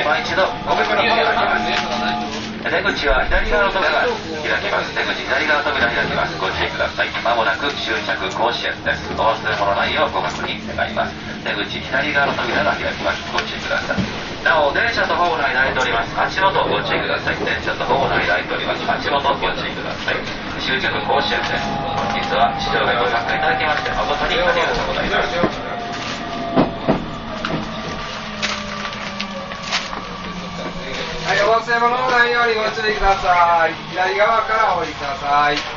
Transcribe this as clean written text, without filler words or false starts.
今一度ご確認をいただきます。出口は左側の扉が開きます。出口左側の扉が開きます。ご注意ください。まもなく終着甲子園です。お忘れ物ないようご確認願います。出口左側の扉が開きます。ご注意ください。なお、電車とホーム内開いております。足元ご注意ください。電車とホーム内開いております。足元ご注意ください。終着甲子園です。本日は視聴会ご参加いただきまして誠にありがとうございます。 はい、お忘れ物のないようにご注意ください。左側からお降りください。